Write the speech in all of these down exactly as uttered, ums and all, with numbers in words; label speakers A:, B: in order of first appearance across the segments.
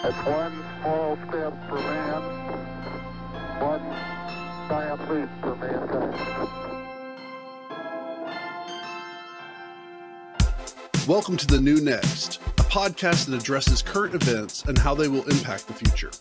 A: It's one small step for man, one giant leap for mankind.
B: Welcome to The New Next, a podcast that addresses current events and how they will impact the future.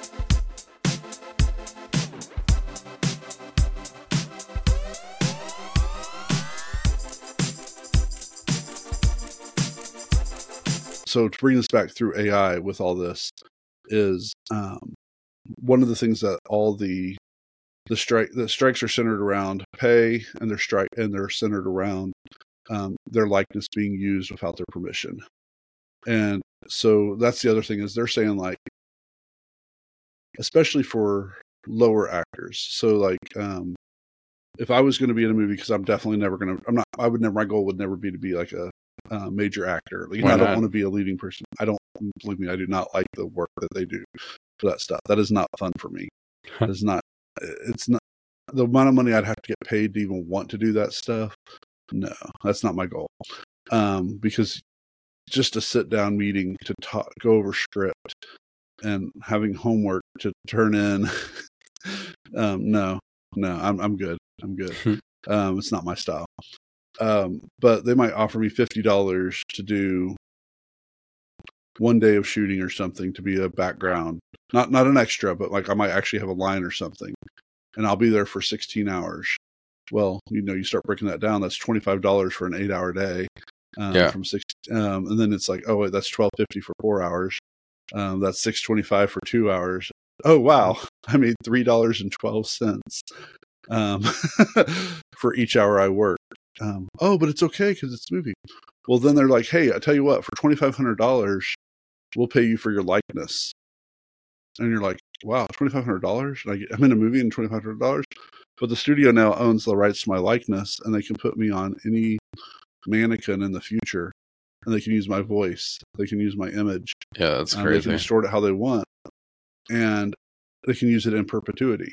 B: So to bring this back through A I with all this is um, one of the things that all the the strike the strikes are centered around pay, and they're strike and they're centered around um, their likeness being used without their permission. And so that's the other thing is they're saying, like, especially for lower actors. So like um, if I was going to be in a movie, because I'm definitely never going to, I'm not, I would never, my goal would never be to be like a Uh, major actor. Like, I don't want to be a leading person. I don't, believe me, I do not like the work that they do for that stuff. That is not fun for me. It is not, it's not the amount of money I'd have to get paid to even want to do that stuff. No, that's not my goal. Um, because just a sit down meeting to talk, go over script and having homework to turn in. um, no, no, I'm, I'm good. I'm good. um, it's not my style. Um, but they might offer me fifty dollars to do one day of shooting or something, to be a background, not, not an extra, but like I might actually have a line or something, and I'll be there for sixteen hours. Well, you know, you start breaking that down, that's twenty-five dollars for an eight hour day. Um,
C: yeah.
B: from six, um, and then it's like, oh wait, that's twelve fifty for four hours. Um, that's six twenty-five for two hours. Oh, wow. I made three dollars and twelve cents, um, for each hour I work. Um, oh, but it's okay because it's a movie. Well, then they're like, hey, I tell you what, for twenty-five hundred dollars, we'll pay you for your likeness. And you're like, wow, twenty-five hundred dollars? Like, I'm in a movie and twenty-five hundred dollars? But the studio now owns the rights to my likeness, and they can put me on any mannequin in the future, and they can use my voice. They can use my image.
C: Yeah, that's
B: um,
C: crazy.
B: They can distort it how they want, and they can use it in perpetuity.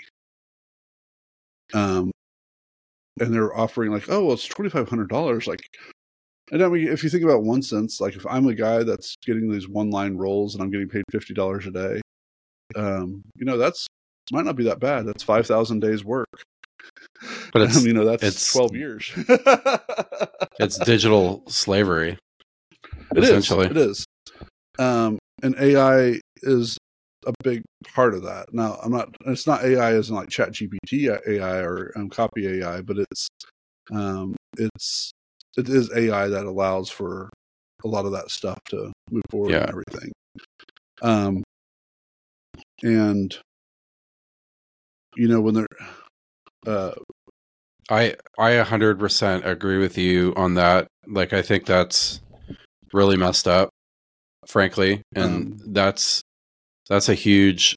B: Um, and they're offering like, oh, well, it's twenty-five hundred dollars. Like, and I mean, if you think about one sense, like if I'm a guy that's getting these one line roles and I'm getting paid fifty dollars a day, um, you know, that's might not be that bad. That's five thousand days work.
C: But it's,
B: um, you know, that's
C: it's
B: twelve years.
C: It's digital slavery.
B: It
C: essentially.
B: is. It is. Um, and A I is a big part of that. Now, I'm not, it's not A I as in like Chat G P T A I or um, copy A I, but it's, um, it's, it is A I that allows for a lot of that stuff to move forward
C: yeah.
B: and everything. Um, and, you know, when they're, uh,
C: I, I one hundred percent agree with you on that. Like, I think that's really messed up, frankly. And um, that's, that's a huge,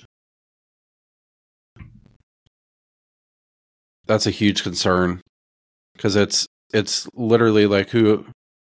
C: that's a huge concern, because it's, it's literally like who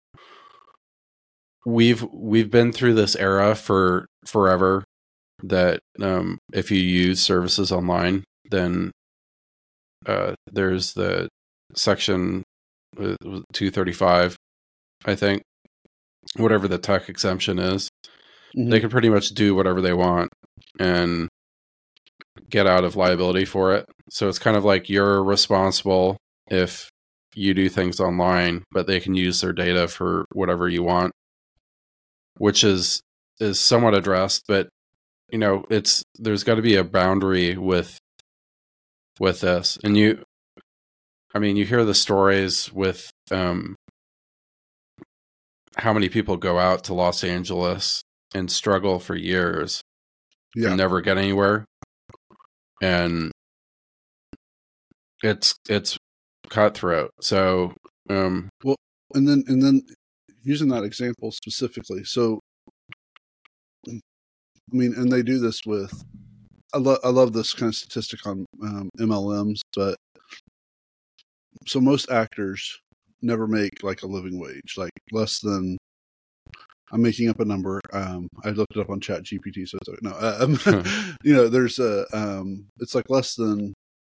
C: we've, we've been through this era for forever that, um, if you use services online, then, uh, there's the section two thirty-five, I think, whatever the tech exemption is. Mm-hmm. They can pretty much do whatever they want and get out of liability for it. So it's kind of like you're responsible if you do things online, but they can use their data for whatever you want, which is is somewhat addressed. But you know, it's there's got to be a boundary with with this. And you, I mean, you hear the stories with um, how many people go out to Los Angeles and struggle for years yeah. and never get anywhere. And it's, it's cutthroat. So, um,
B: well, and then, and then using that example specifically. So, I mean, and they do this with, I love, I love this kind of statistic on um, M L Ms, but so most actors never make like a living wage, like less than, I'm making up a number. Um, I looked it up on Chat G P T, so it's okay. No, um, you know, there's a, um, it's like less than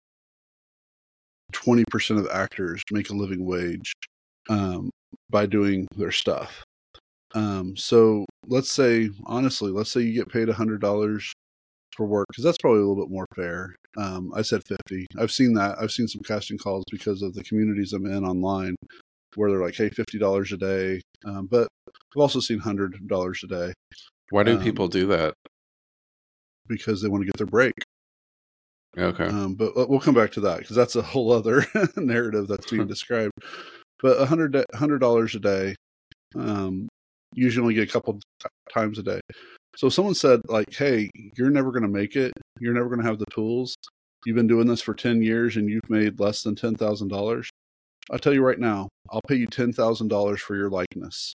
B: twenty percent of actors make a living wage, um, by doing their stuff. Um, so let's say, honestly, let's say you get paid a hundred dollars for work, because that's probably a little bit more fair. Um, I said fifty. I've seen that. I've seen some casting calls because of the communities I'm in online, where they're like, "Hey, fifty dollars a day." Um, but I've also seen hundred dollars a day.
C: Why do
B: um,
C: people do that?
B: Because they want to get their break.
C: Okay.
B: Um, but we'll come back to that, because that's a whole other narrative that's being described. But a hundred hundred dollars a day. Um, usually only get a couple t- times a day. So if someone said like, "Hey, you're never going to make it. You're never going to have the tools. You've been doing this for ten years and you've made less than ten thousand dollars. I'll tell you right now, I'll pay you ten thousand dollars for your likeness."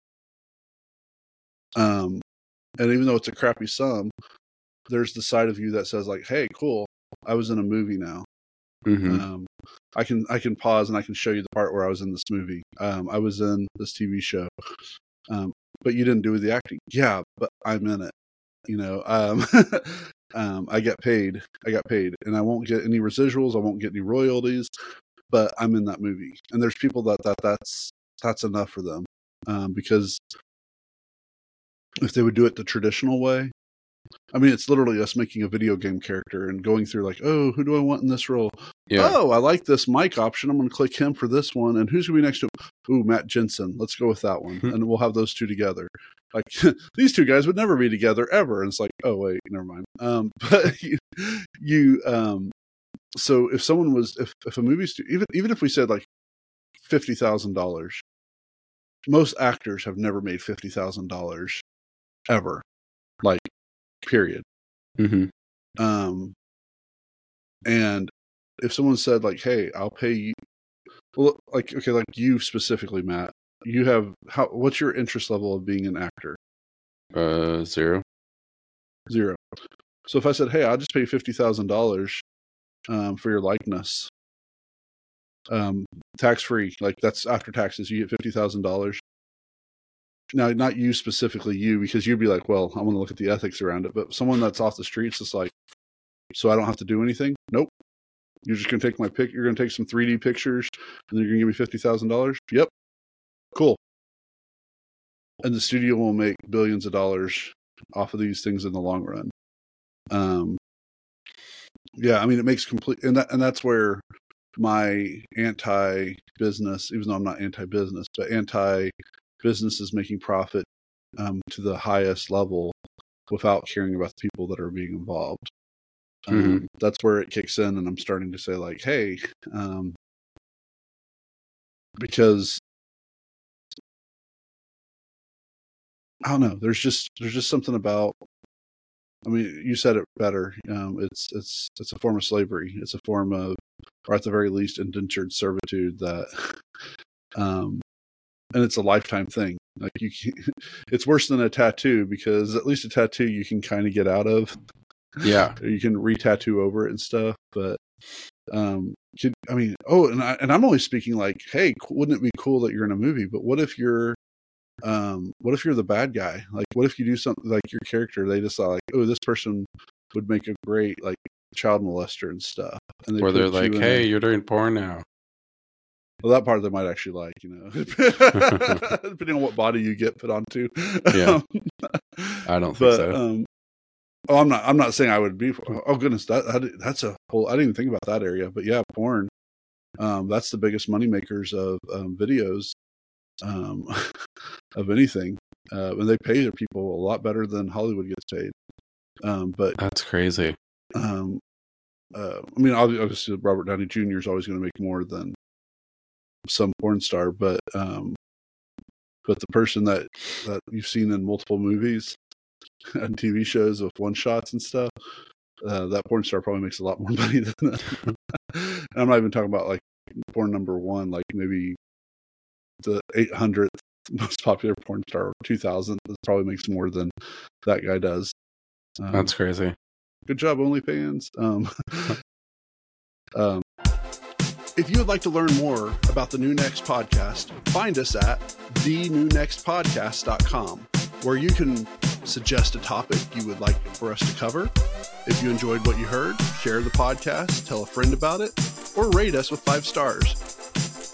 B: Um, and even though it's a crappy sum, there's the side of you that says like, "Hey, cool. I was in a movie now.
C: Mm-hmm.
B: Um, I can, I can pause and I can show you the part where I was in this movie. Um, I was in this T V show. Um, but you didn't do the acting." Yeah, but I'm in it. You know, um, um, I get paid. I got paid, and I won't get any residuals. I won't get any royalties, but I'm in that movie. And there's people that, that that's that's enough for them, um, because if they would do it the traditional way, I mean, it's literally us making a video game character and going through like, "Oh, who do I want in this role?
C: Yeah.
B: Oh, I like this Mike option. I'm going to click him for this one. And who's going to be next to him? Ooh, Matt Jensen. Let's go with that one." And we'll have those two together. Like, these two guys would never be together ever. And it's like, oh, wait, never mind. Um, but you, you um, so if someone was, if, if a movie, stu- even, even if we said like fifty thousand dollars, most actors have never made fifty thousand dollars ever. Like, period.
C: Mm-hmm.
B: Um, and if someone said like, "Hey, I'll pay you," well, like, okay, like you specifically, Matt, you have how? What's your interest level of being an actor?
C: Uh, zero.
B: Zero. So if I said, "Hey, I'll just pay you fifty thousand dollars um, for your likeness, um, tax free," like that's after taxes, you get fifty thousand dollars. Now, not you specifically, you, because you'd be like, "Well, I want to look at the ethics around it." But someone that's off the streets is like, "So I don't have to do anything?" Nope. You're just going to take my pic. You're going to take some three D pictures and then you're going to give me fifty thousand dollars. Yep. Cool. And the studio will make billions of dollars off of these things in the long run. Um, yeah, I mean, it makes complete, and that, and that's where my anti-business, even though I'm not anti-business, but anti-business is making profit um, to the highest level without caring about the people that are being involved. Um,
C: Mm-hmm.
B: That's where it kicks in, and I'm starting to say like, "Hey," um, because I don't know. There's just there's just something about. I mean, you said it better. Um, it's it's it's a form of slavery. It's a form of, or at the very least, indentured servitude. That, um, and it's a lifetime thing. Like you, can, it's worse than a tattoo, because at least a tattoo you can kind of get out of.
C: Yeah,
B: you can re-tattoo over it and stuff. But um, could, I mean, oh, and I and I'm only speaking like, hey, wouldn't it be cool that you're in a movie? But what if you're Um, what if you're the bad guy? Like, what if you do something like your character? They just thought like, oh, this person would make a great like child molester and stuff. And they
C: or they're
B: put
C: like,
B: you in
C: "Hey,
B: a-
C: you're doing porn now."
B: well, that part they might actually like, you know, depending on what body you get put onto.
C: Yeah, I don't think
B: but,
C: so.
B: Um, oh, I'm not. I'm not saying I would be. Oh goodness, that, that that's a whole. I didn't even think about that area. But yeah, porn. Um, that's the biggest money makers of um, videos. Um, of anything, uh, and they pay their people a lot better than Hollywood gets paid. Um, but
C: That's crazy.
B: um, uh, I mean, obviously, Robert Downey Junior is always going to make more than some porn star, but um, but the person that that you've seen in multiple movies and T V shows with one shots and stuff, uh, that porn star probably makes a lot more money than that. And I'm not even talking about like porn number one, like maybe the eight hundredth most popular porn star, two thousand, probably makes more than that guy does. Um,
C: That's crazy.
B: Good job, OnlyFans. Um, um, if you would like to learn more about the New Next podcast, find us at the new next podcast dot com, where you can suggest a topic you would like for us to cover. If you enjoyed what you heard, share the podcast, tell a friend about it, or rate us with five stars.